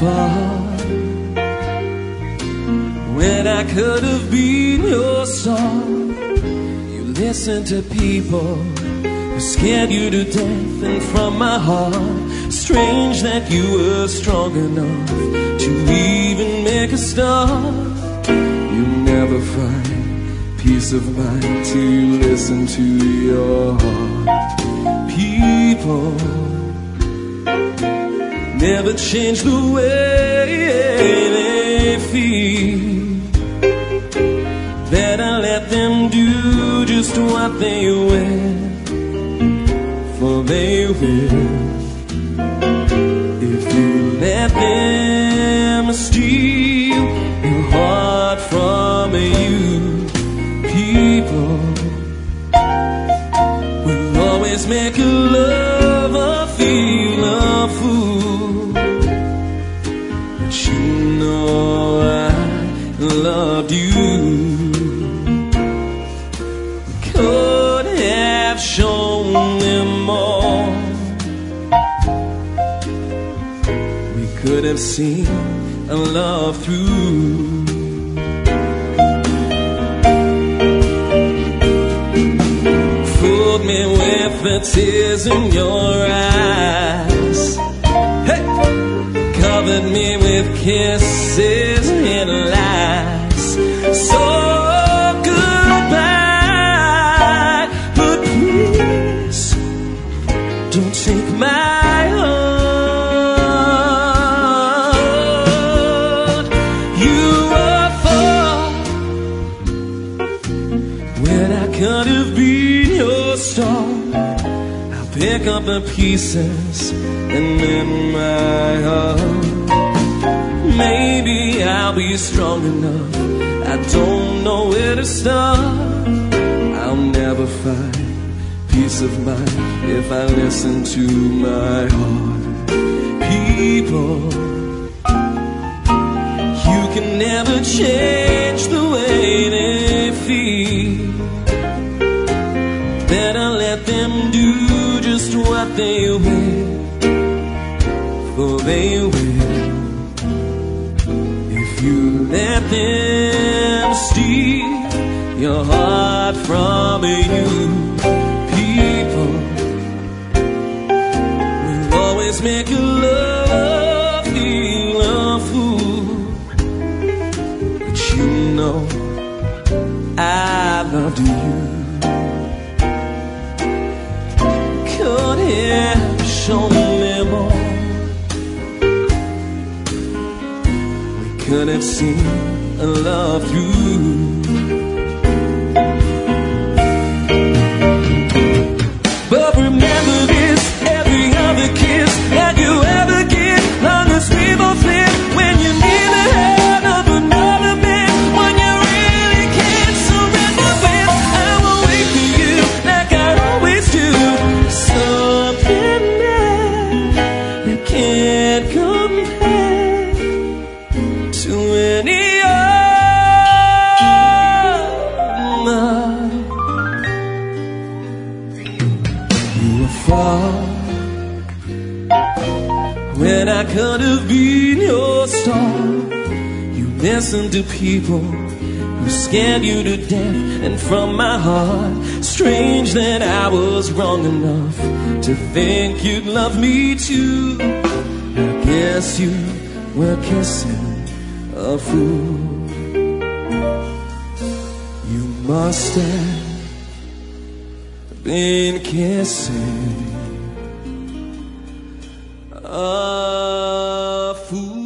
far when I could have been your star. You listened to people who scared you to death, and from my heart, strange that you were strong enough to even make a start. You never find peace of mind till you listen to your heart. People never change the way they feel. Better let them do just what they will, for they will. If you let them steal your heart from you, people will always make a lover feel a fool. But you know I loved you. Could have shown them all. We could have seen a love through. Fooled me with the tears in your eyes, hey! Covered me with kisses and lies. So goodbye, but please don't take my heart. You were far when I could have been your star. I'll pick up the pieces and mend my heart. Maybe I'll be strong enough, I don't know where to start. I'll never find peace of mind if I listen to my heart. People, you can never change the way they feel. Better let them do just what they will, for they will. If you let them steal your heart from you, people will always make a love feel a fool. But you know I loved you. Could have shown them all. We could have seen a love through. But remember this, every other kiss that you ever give, long as we both live, when you need the hand of another man, when you really can't surrender with, I will wait for you like I always do. Something that can't compare to any other. You were far when I could have been your star. You listened to people who scared you to death, and from my heart, strange that I was wrong enough to think you'd love me too. I guess you were kissing a fool. You must have been kissing a fool.